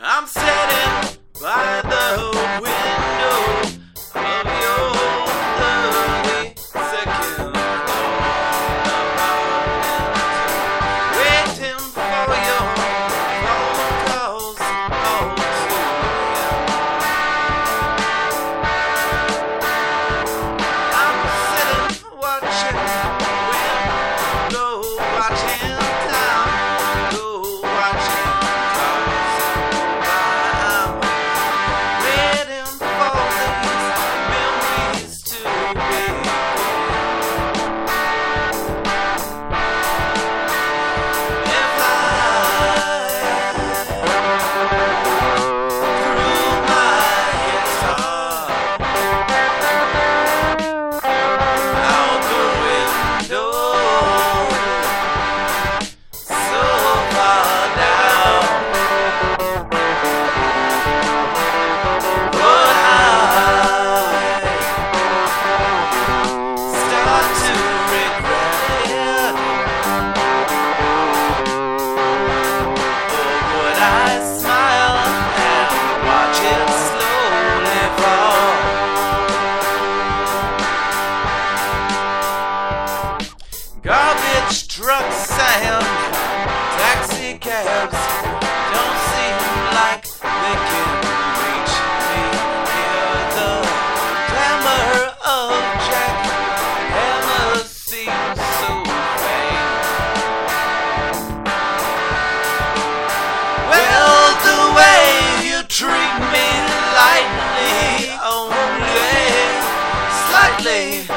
I'm sitting by the window of your lovely second floor apartment, waiting for your phone calls all 2 a.m. I'm sitting watching wind go, watching time go, watching cars go by. I'm waiting for these memories to begin. If I threw my guitar out the window so far down, would I start to regret it, or would I smile and watch it slowly fall? Garbage trucks and taxi cabs don't seem like they can reach me. Hear the clamor of jackhammers seems so vain. Well, the way you treat me lightly, only slightly